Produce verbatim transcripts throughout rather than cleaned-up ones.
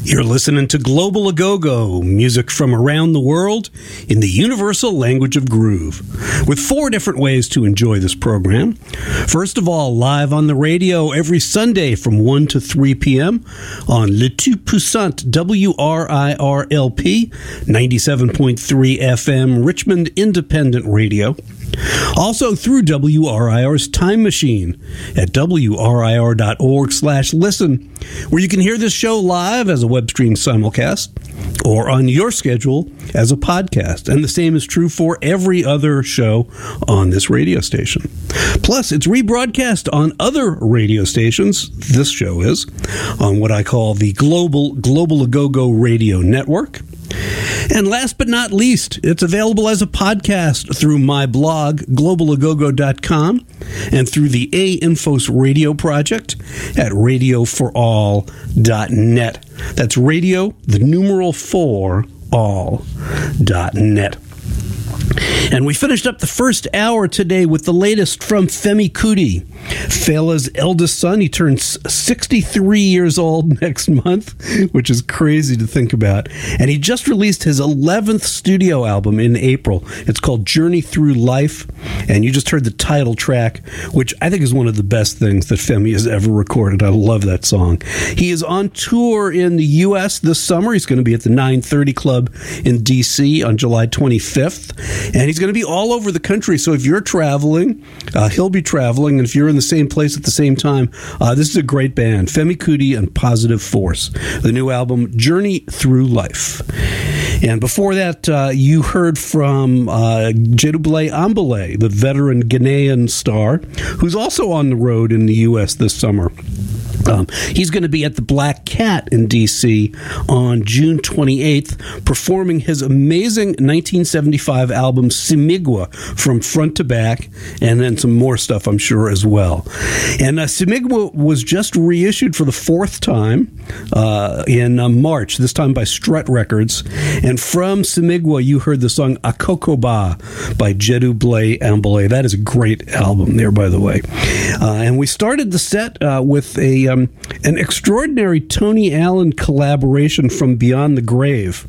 You're listening to Global A-Go-Go, music from around the world in the universal language of groove, with four different ways to enjoy this program. First of all, live on the radio every Sunday from one to three p.m. on Le Tout Puissant W R I R L P, ninety-seven point three F M, Richmond Independent Radio. Also through W R I R's Time Machine at W R I R dot org slash listen, where you can hear this show live as a web stream simulcast or on your schedule as a podcast. And the same is true for every other show on this radio station. Plus, it's rebroadcast on other radio stations, this show is, on what I call the Global Global A-Go-Go Radio Network. And last but not least, it's available as a podcast through my blog, global a go go dot com, and through the A-Infos Radio Project at radio for all dot net. That's radio, the numeral four, all dot net. And we finished up the first hour today with the latest from Femi Kuti, Fela's eldest son. He turns sixty-three years old next month, which is crazy to think about. And he just released his eleventh studio album in April. It's called Journey Through Life. And you just heard the title track, which I think is one of the best things that Femi has ever recorded. I love that song. He is on tour in the U S this summer. He's going to be at the nine thirty Club in D C on July twenty-fifth. And he's going to be all over the country. So if you're traveling, uh, he'll be traveling. And if you're in the same place at the same time, uh, this is a great band. Femi Kuti and Positive Force. The new album, Journey Through Life. And before that, uh, you heard from uh, Jedubale Ambale, the veteran Ghanaian star, who's also on the road in the U S this summer. Um, he's going to be at the Black Cat in D C on June twenty-eighth, performing his amazing nineteen seventy-five album Simigwa from front to back, and then some more stuff, I'm sure, as well. And uh, Simigwa was just reissued for the fourth time uh, in uh, March, this time by Strut Records. And from Simigwa, you heard the song Akokoba by Jedubale Ambale. That is a great album there, by the way. Uh, and we started the set uh, with a um, an extraordinary Tony Allen collaboration from Beyond the Grave.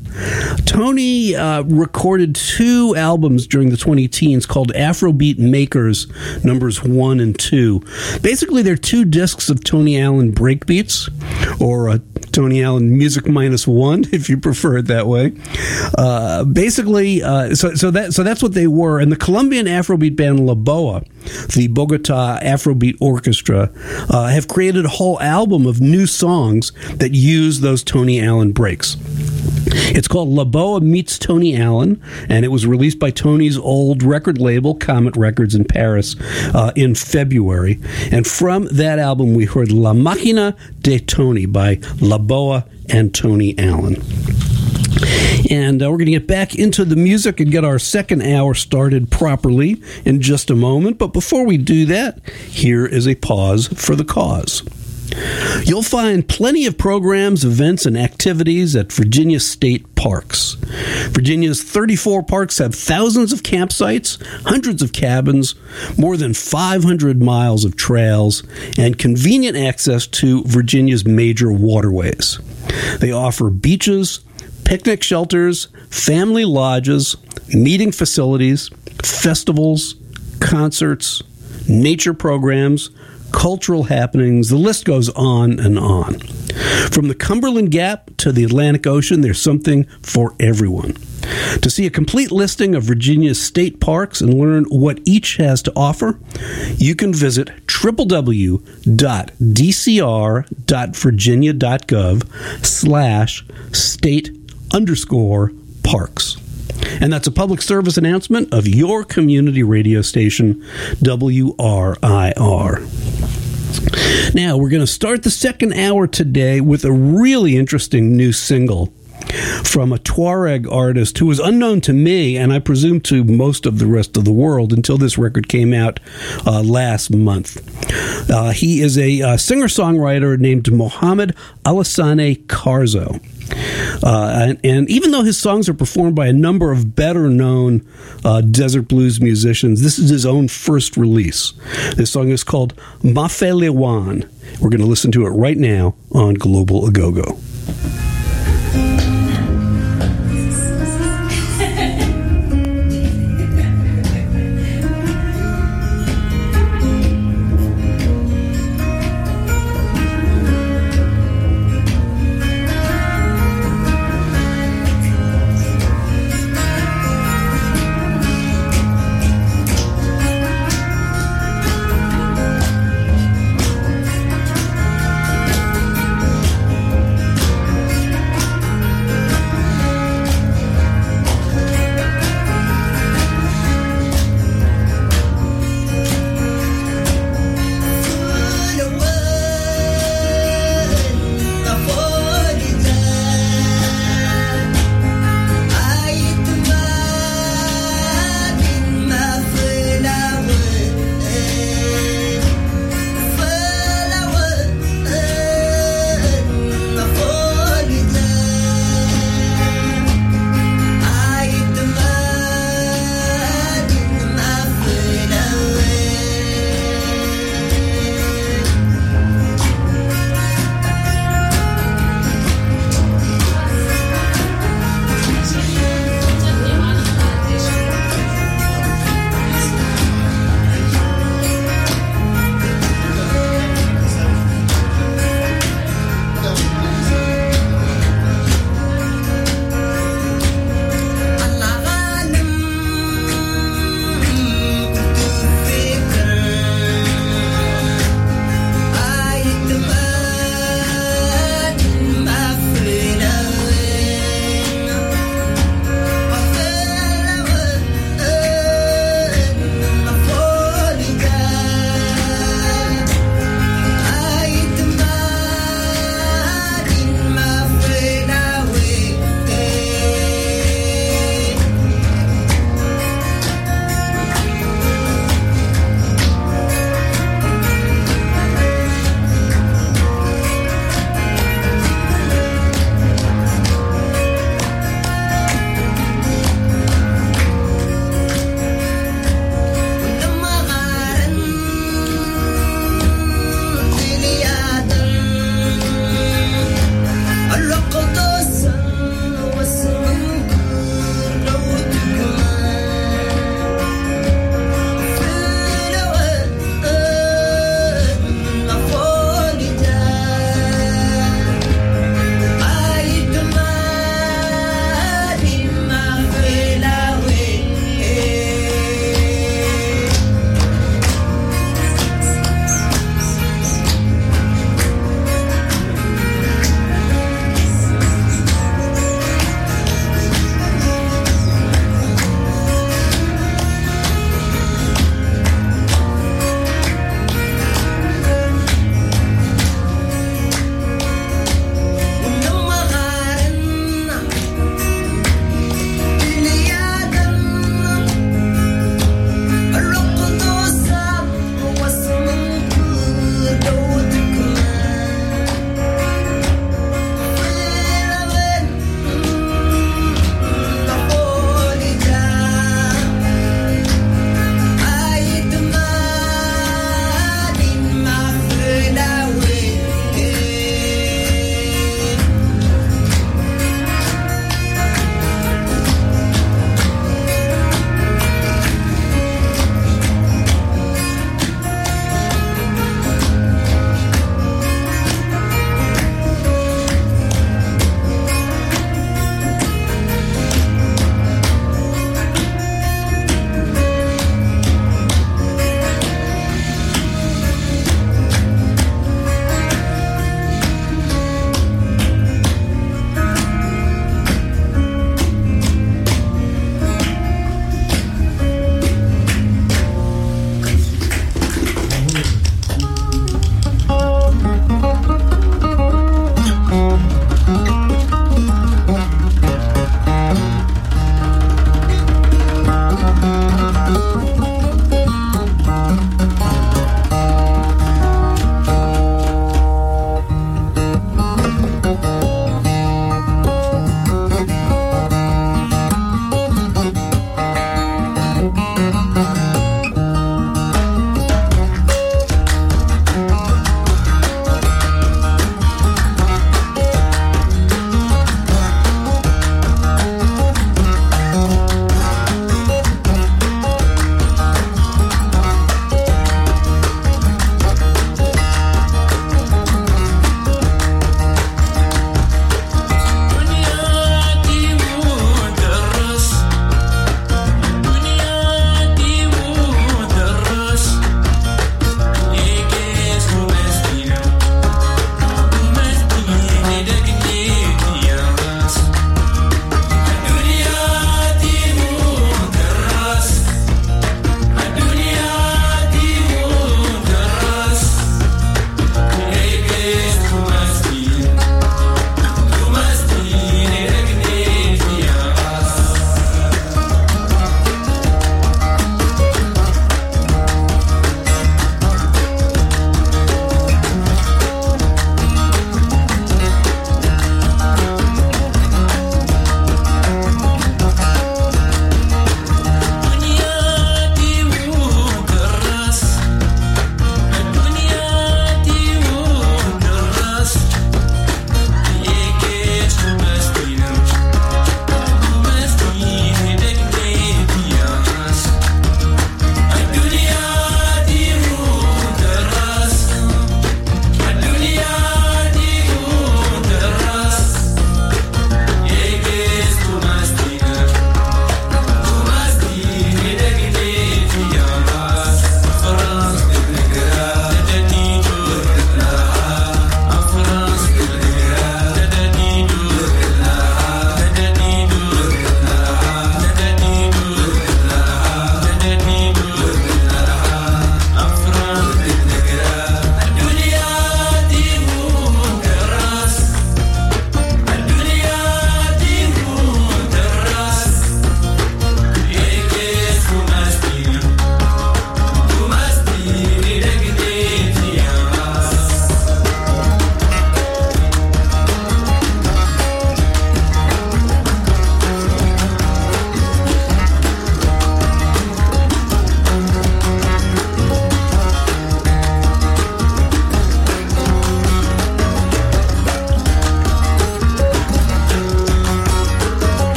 Tony uh, recorded two albums during the twenty teens called Afrobeat Makers, numbers one and two. Basically, they're two discs of Tony Allen breakbeats, or uh, Tony Allen Music Minus One, if you prefer it that way. Uh, basically, uh, so so that so that's what they were. And the Colombian Afrobeat band La Boa, the Bogota Afrobeat Orchestra, uh, have created a whole album of new songs that use those Tony Allen breaks. It's called La Boa Meets Tony Allen, and it was released by Tony's old record label, Comet Records in Paris, uh, in February. And from that album, we heard La Máquina de Tony by La Boa and Tony Allen. And uh, we're going to get back into the music and get our second hour started properly in just a moment. But before we do that, here is a pause for the cause. You'll find plenty of programs, events, and activities at Virginia State Parks. Virginia's thirty-four parks have thousands of campsites, hundreds of cabins, more than five hundred miles of trails, and convenient access to Virginia's major waterways. They offer beaches, picnic shelters, family lodges, meeting facilities, festivals, concerts, nature programs, cultural happenings. The list goes on and on. From the Cumberland Gap to the Atlantic Ocean, there's something for everyone. To see a complete listing of Virginia's state parks and learn what each has to offer, you can visit w w w dot d c r dot virginia dot gov slash state underscore parks. And that's a public service announcement of your community radio station, W R I R. Now, we're going to start the second hour today with a really interesting new single from a Tuareg artist who was unknown to me, and I presume to most of the rest of the world, until this record came out uh, last month. Uh, he is a uh, singer-songwriter named Mohamed Alassane Carzo. Uh, and, and even though his songs are performed by a number of better-known uh, desert blues musicians, this is his own first release. This song is called Mafe Lewan. We're going to listen to it right now on Global A-Go-Go.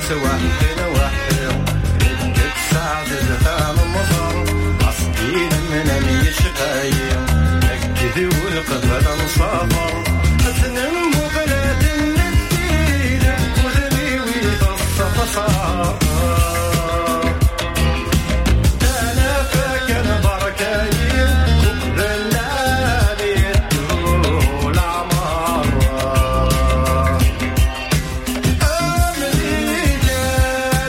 أمريكا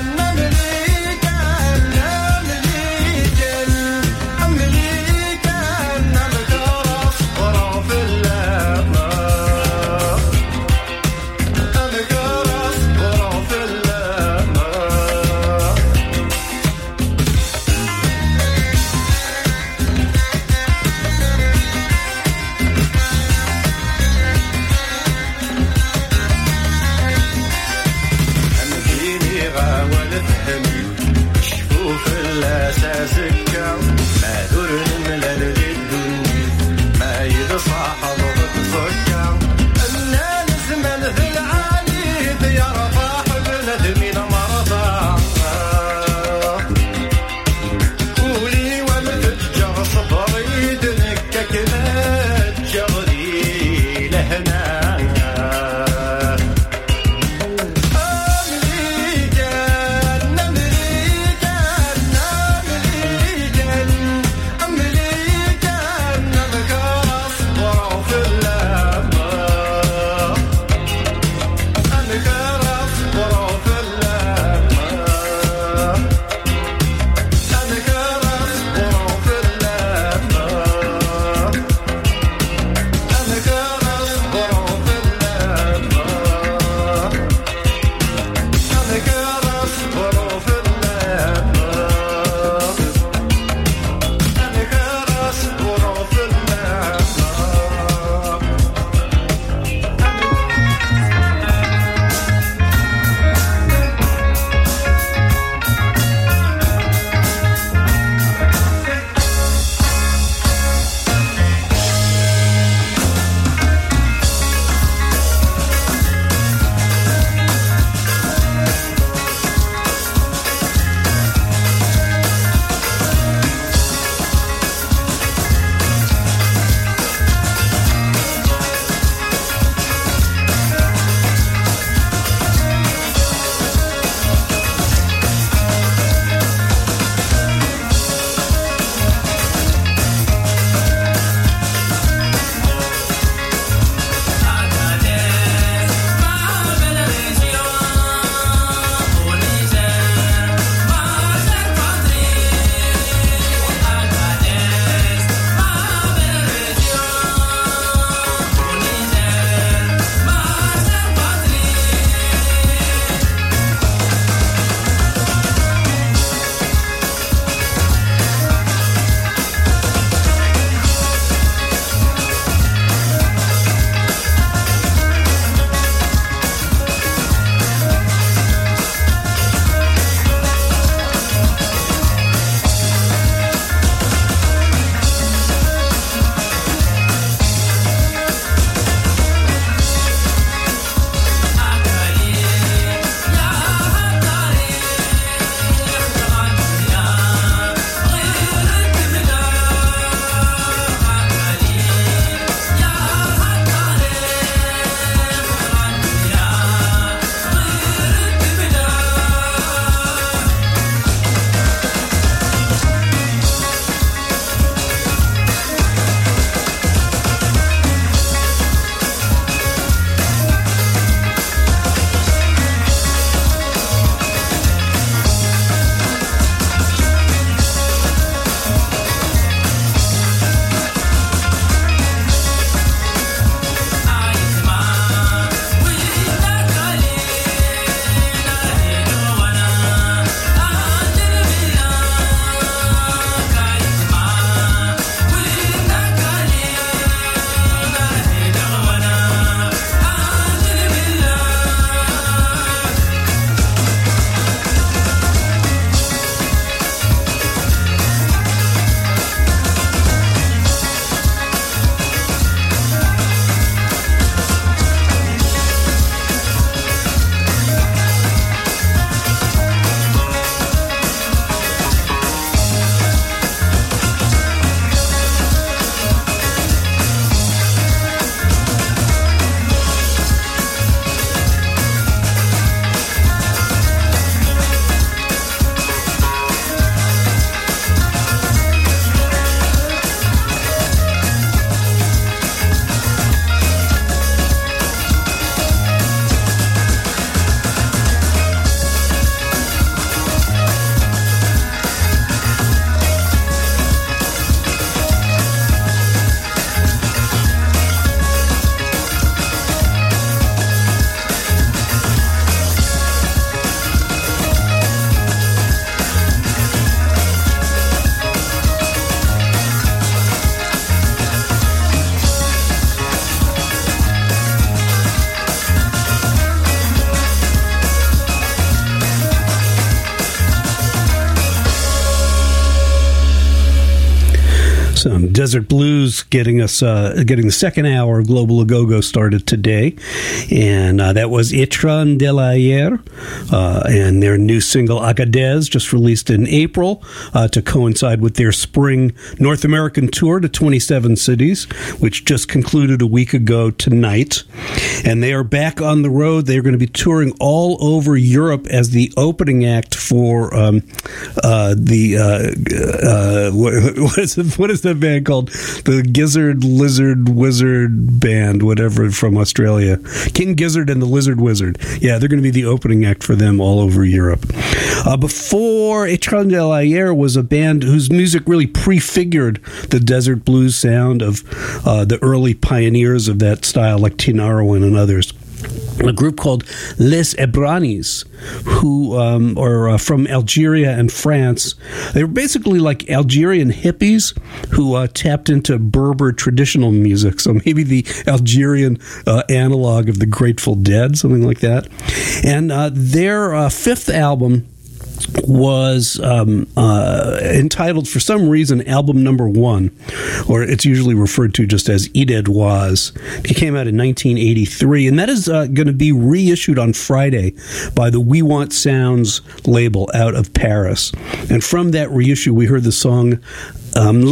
Desert Blues getting us uh, getting the second hour of Global Agogo started today, and uh, that was Etran de la Ayer uh, and their new single Agadez, just released in April uh, to coincide with their spring North American tour to twenty-seven cities, which just concluded a week ago tonight. And they are back on the road. They're going to be touring all over Europe as the opening act for um, uh, the uh, uh, what, what is it, what is that band called? The Gizzard Lizard Wizard Band, whatever, from Australia. King Gizzard and the Lizard Wizard. Yeah, they're going to be the opening act for them all over Europe. Uh, before Etran de la Ayer was a band whose music really prefigured the desert blues sound of uh, the early pioneers of that style, like Tinariwen and others. A group called Les Ebranis, who um, are uh, from Algeria and France. They were basically like Algerian hippies who uh, tapped into Berber traditional music, so maybe the Algerian uh, analog of the Grateful Dead, something like that. And uh, their uh, fifth album was um, uh, entitled, for some reason, album number one, or it's usually referred to just as Idédoise. It came out in nineteen eighty-three, and that is uh, going to be reissued on Friday by the We Want Sounds label out of Paris. And from that reissue, we heard the song Um,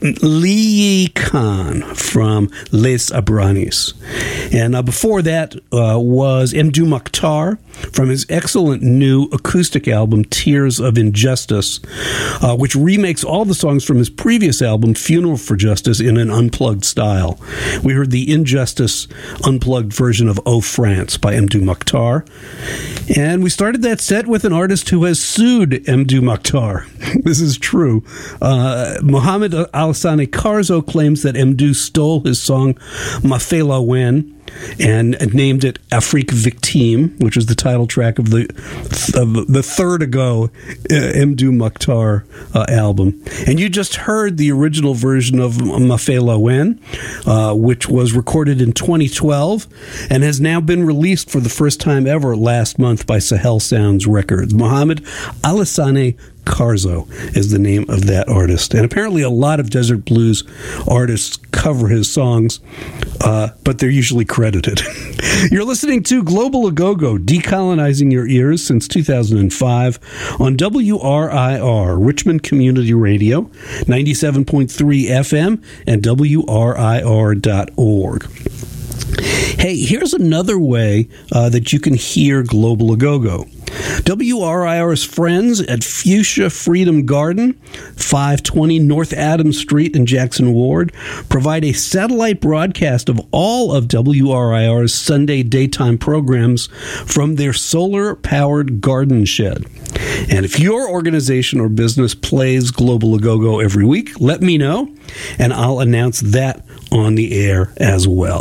Li Khan from Les Ebranis. And uh, before that uh, was Mdou Moctar from his excellent new acoustic album, Tears of Injustice, uh, which remakes all the songs from his previous album, Funeral for Justice, in an unplugged style. We heard the Injustice unplugged version of Oh France by Mdou Moctar. And we started that set with an artist who has sued Mdou Moctar. This is true. Uh, Mohamed Alassane Carzo claims that Mdou stole his song Mafela Wen and named it Afrique Victime, which is the title track of the of the third ago uh, Mdou Moctar uh, album. And you just heard the original version of Mafela Wen, uh, which was recorded in twenty twelve and has now been released for the first time ever last month by Sahel Sounds Records. Mohamed Alassane Carzo is the name of that artist. And apparently a lot of desert blues artists cover his songs, uh, but they're usually credited. You're listening to Global Agogo, decolonizing your ears since two thousand five on W R I R, Richmond Community Radio, ninety-seven point three F M, and W R I R dot org. Hey, here's another way uh, that you can hear Global Agogo. W R I R's friends at Fuchsia Freedom Garden, five twenty North Adams Street in Jackson Ward, provide a satellite broadcast of all of W R I R's Sunday daytime programs from their solar-powered garden shed. And if your organization or business plays Global Agogo every week, let me know, and I'll announce that on the air as well.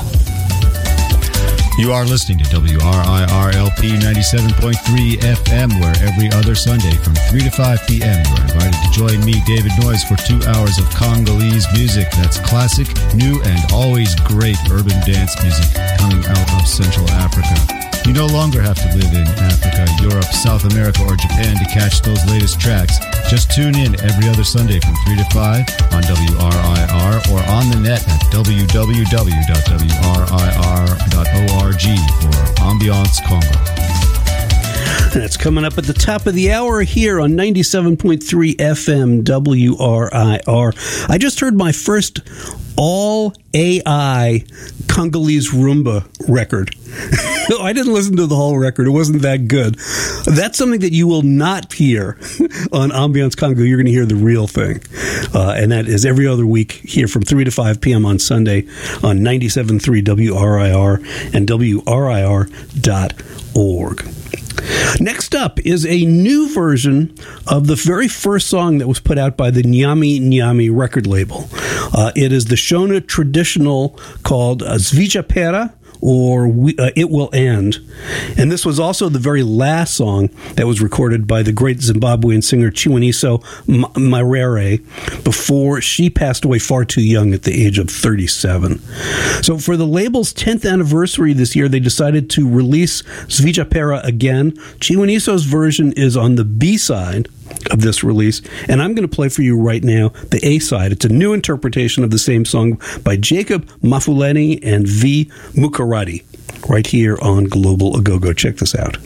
You are listening to W R I R L P ninety-seven point three F M, where every other Sunday from three to five p.m. you are invited to join me, David Noyes, for two hours of Congolese music. That's classic, new, and always great urban dance music coming out of Central Africa. You no longer have to live in Africa, Europe, South America, or Japan to catch those latest tracks. Just tune in every other Sunday from three to five on W R I R or on the net at w w w dot w r i r dot org for Ambiance Congo. That's coming up at the top of the hour here on ninety-seven point three F M W R I R. I just heard my first all A I Congolese rumba record. No, I didn't listen to the whole record. It wasn't that good. That's something that you will not hear on Ambiance Congo. You're going to hear the real thing. Uh, and that is every other week here from three to five p.m. on Sunday on ninety-seven point three W R I R and W R I R dot org. Next up is a new version of the very first song that was put out by the Nyami Nyami record label. Uh, it is the Shona traditional called uh, Zvijapera, or we, uh, It Will End. And this was also the very last song that was recorded by the great Zimbabwean singer Chiwiniso Marere before she passed away far too young at the age of thirty-seven. So for the label's tenth anniversary this year, they decided to release Zvijapera again. Chiwiniso's version is on the B-side, of this release, and I'm going to play for you right now the A-side. It's a new interpretation of the same song by Jacob Mafuleni and V. Mukarati, right here on Global Agogo. Check this out.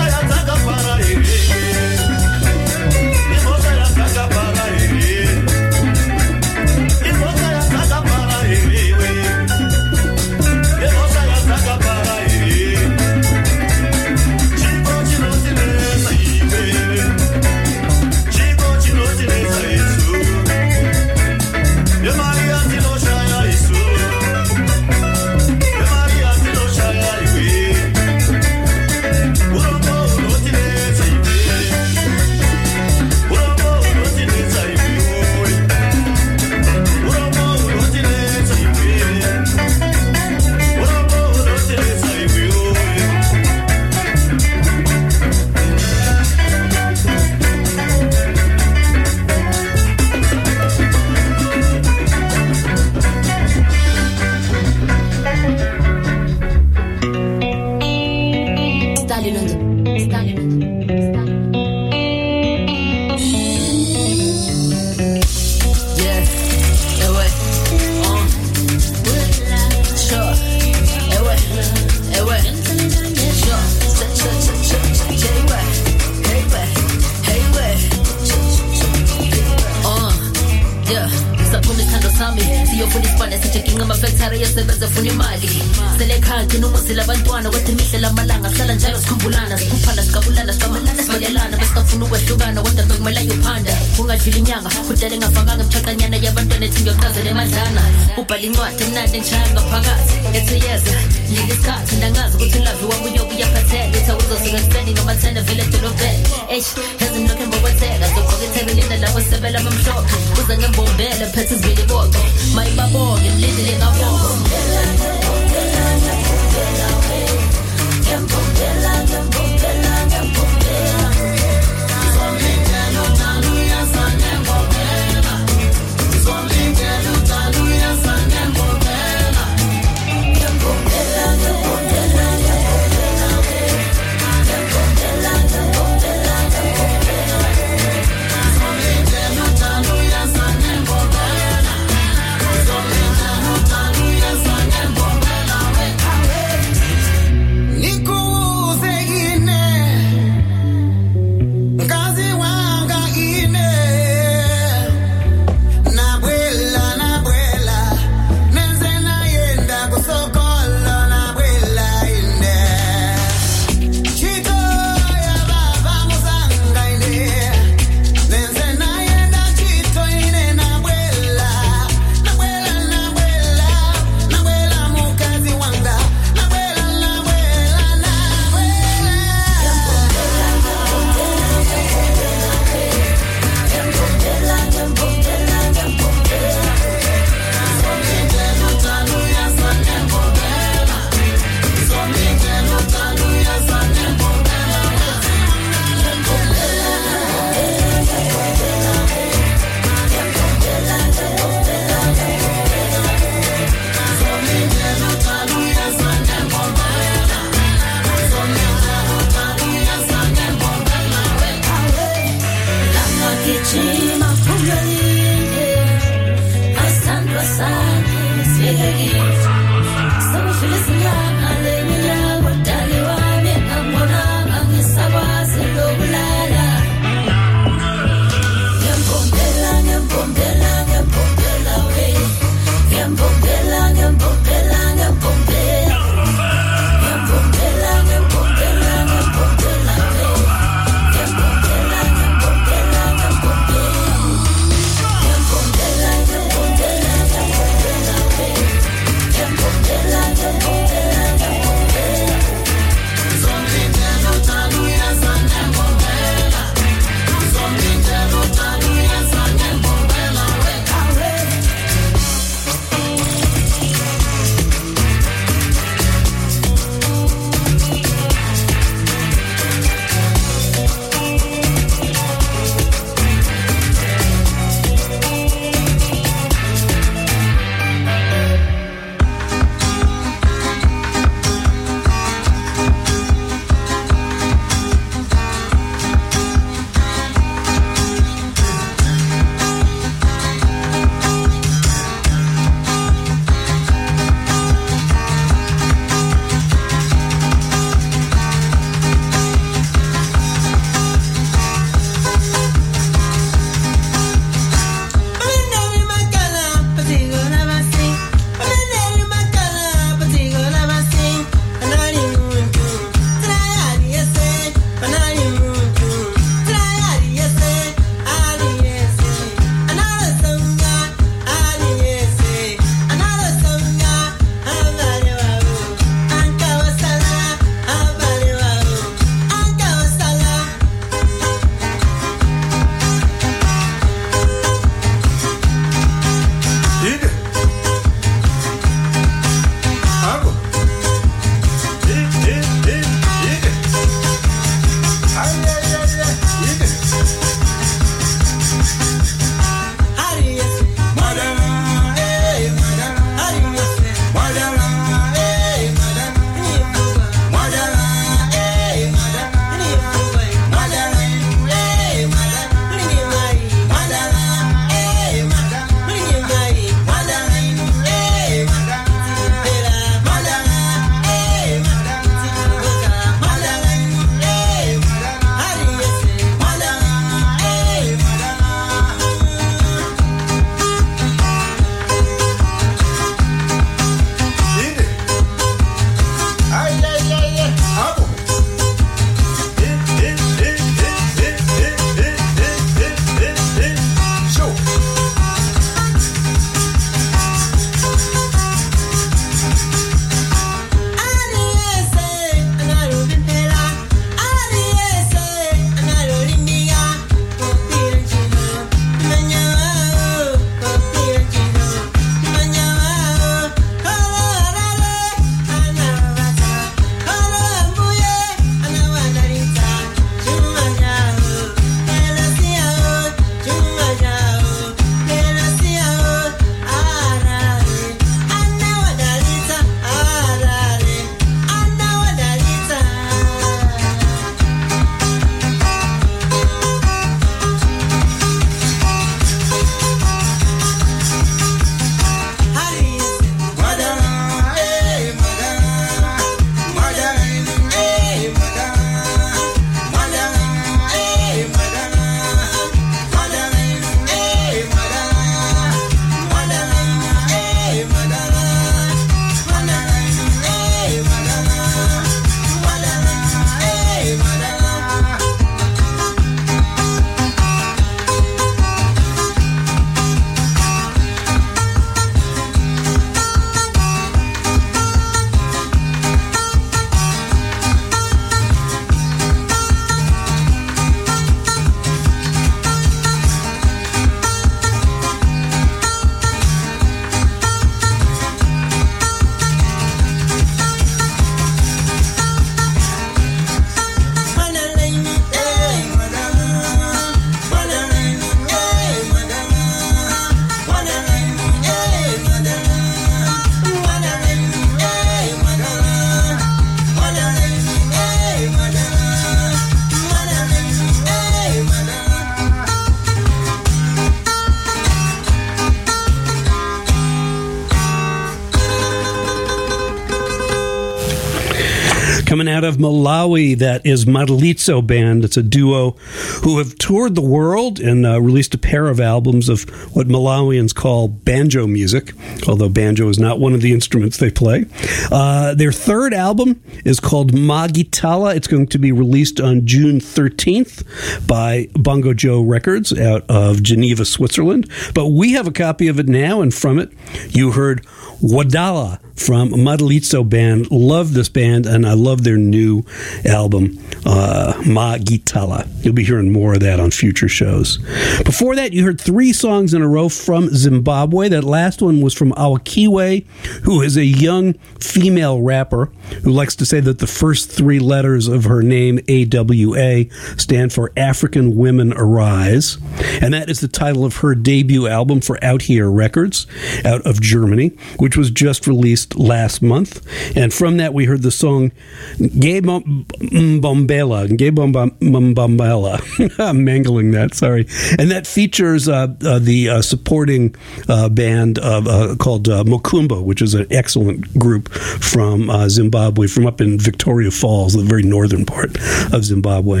Coming out of Malawi, that is Madalitso Band. It's a duo who have toured the world and uh, released a pair of albums of what Malawians call banjo music, although banjo is not one of the instruments they play. Uh, their third album is called Magitala. It's going to be released on June thirteenth by Bongo Joe Records out of Geneva, Switzerland. But we have a copy of it now, and from it you heard Wadala from Madalitso Band. Love this band, and I love their new album, uh, Magitala. You'll be hearing more of that on future shows. Before that, you heard three songs in a row from Zimbabwe. That last one was from Awakiwe, who is a young female rapper who likes to say that the first three letters of her name, A W A, stand for African Women Arise. And that is the title of her debut album for Out Here Records, out of Germany, which was just released last month. And from that, we heard the song Gay Bombela. Gay Bombela. I'm mangling that, sorry. And that features uh, uh, the uh, supporting uh, band of, uh, called uh, Mokumba, which is an excellent group from uh, Zimbabwe, from up in Victoria Falls, the very northern part of Zimbabwe.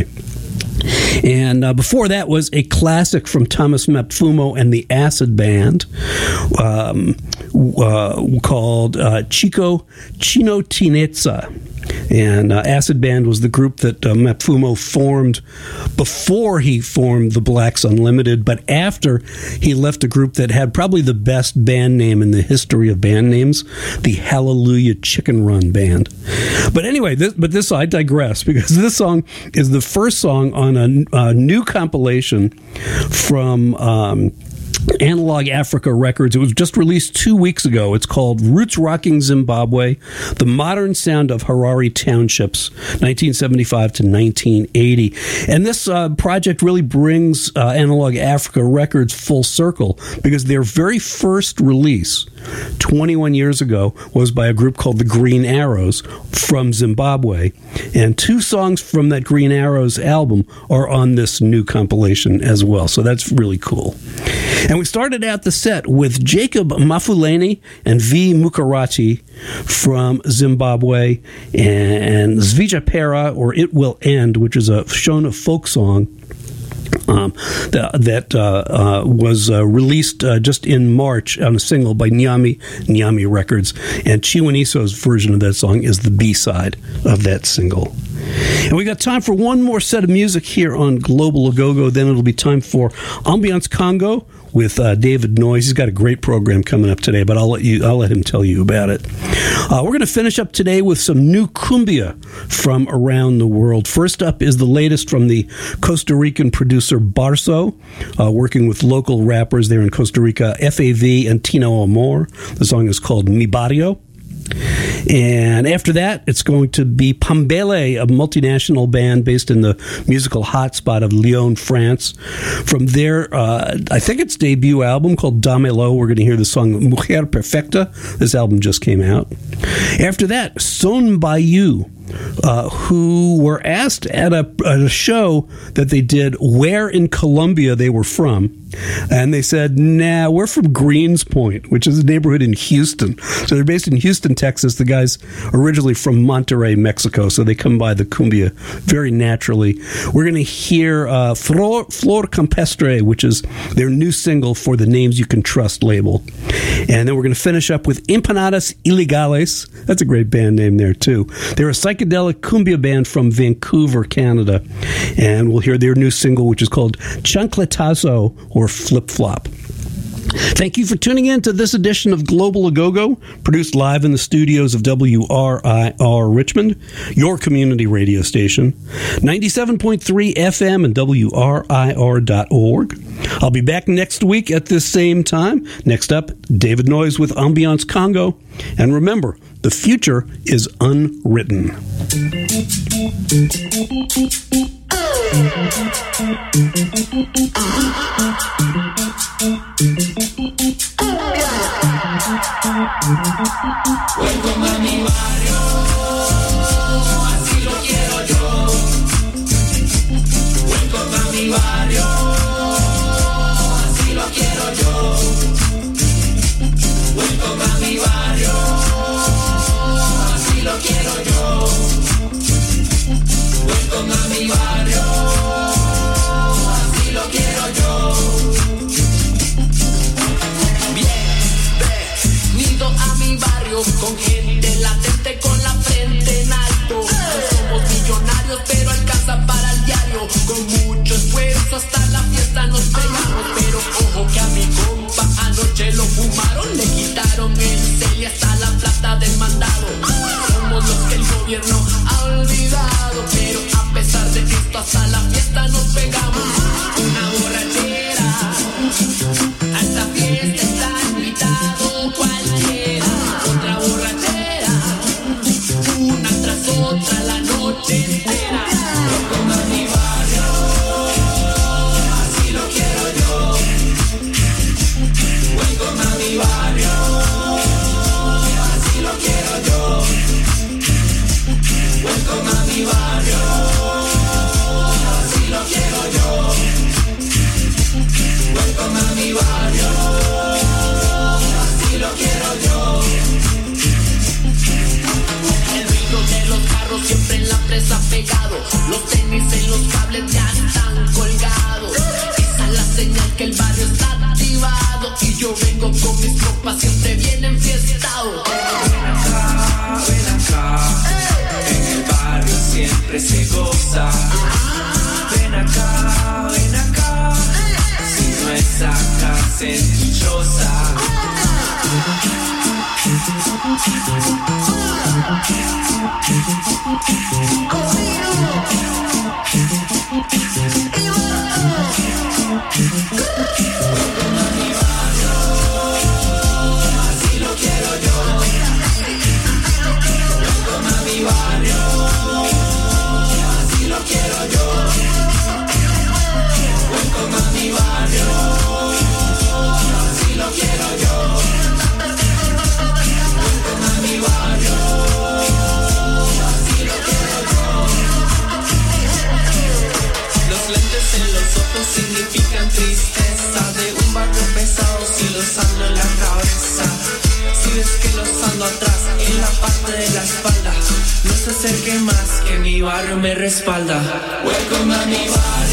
And uh, before that was a classic from Thomas Mapfumo and the Acid Band um, uh, called uh, Chico Chino Tinetsa. And uh, Acid Band was the group that uh, Mapfumo formed before he formed the Blacks Unlimited, but after he left a group that had probably the best band name in the history of band names, the Hallelujah Chicken Run Band. But anyway, this, but this I digress, because this song is the first song on a, a new compilation from Um, Analog Africa Records. It was just released two weeks ago. It's called Roots Rocking Zimbabwe, The Modern Sound of Harare Townships, nineteen seventy-five to nineteen eighty. And this uh, project really brings uh, Analog Africa Records full circle, because their very first release twenty-one years ago was by a group called the Green Arrows from Zimbabwe. And two songs from that Green Arrows album are on this new compilation as well. So that's really cool. And we started out the set with Jacob Mafuleni and V. Mukarati from Zimbabwe, and Zvijapera, or It Will End, which is a Shona folk song Um, that, that uh, uh, was uh, released uh, just in March on a single by Nyami, Nyami Records. And Chiwaniso's version of that song is the B-side of that single. And we got time for one more set of music here on Global Agogo. Then it'll be time for Ambiance Congo with uh, David Noyes. He's got a great program coming up today, but I'll let you. I'll let him tell you about it. Uh, we're going to finish up today with some new cumbia from around the world. First up is the latest from the Costa Rican producer Barso, uh, working with local rappers there in Costa Rica, F A V and Tino Amor. The song is called Mi Barrio. And after that, it's going to be Pambele, a multinational band based in the musical hotspot of Lyon, France. From their, uh, I think it's debut album called Damelo, we're going to hear the song Mujer Perfecta. This album just came out. After that, Son Bayou, uh, who were asked at a, at a show that they did where in Colombia they were from. And they said, nah, we're from Greens Point, which is a neighborhood in Houston. So they're based in Houston, Texas. The guy's originally from Monterrey, Mexico, so they come by the cumbia very naturally. We're going to hear uh, Flor, Flor Campestre, which is their new single for the Names You Can Trust label. And then we're going to finish up with Empanadas Ilegales. That's a great band name there, too. They're a psychedelic cumbia band from Vancouver, Canada. And we'll hear their new single, which is called Chancletazo, or Flip Flop. Thank you for tuning in to this edition of Global Agogo, produced live in the studios of W R I R Richmond, your community radio station, ninety-seven point three F M and W R I R dot org. I'll be back next week at this same time. Next up, David Noyes with Ambiance Congo. And remember, the future is unwritten. Welcome a mi barrio, así lo quiero yo. Welcome a mi barrio, así lo quiero yo. Welcome a mi barrio, así lo quiero yo. eso hasta la fiesta nos pegamos. Pero ojo que a mi compa anoche lo fumaron, le quitaron el cel y hasta la plata del mandado. Somos los que el gobierno ha olvidado, pero a pesar de esto hasta la fiesta nos pegamos. Una borrachera, a esta fiesta está invitado cualquiera. Otra borrachera, una tras otra la noche entera. Welcome a mi barrio, así lo quiero yo. Welcome a mi barrio, así lo quiero yo. Welcome a mi barrio, así lo quiero yo. Welcome a mi barrio, así lo quiero yo. El ruido de los carros siempre en la presa pegado. Los tenis en los cables ya están colgados. Esa es la señal que el barrio está activado. Y yo vengo con mis tropas siempre bien enfiestado. Ven acá, ven acá. En el barrio siempre se goza. Ven acá, ven acá. Si no es acá, es en tu choza. Welcome a mi barrio, así lo quiero yo. Welcome a mi barrio, así lo quiero yo. Welcome a mi barrio, así lo quiero yo. Welcome a mi barrio, así lo quiero yo. Los lentes en los ojos significan tristeza de un barrio pesado si los ando en la cabeza. Si ves que los ando atrás en la parte de la espalda, no se acerque más que mi barrio me respalda. Welcome a mi barrio.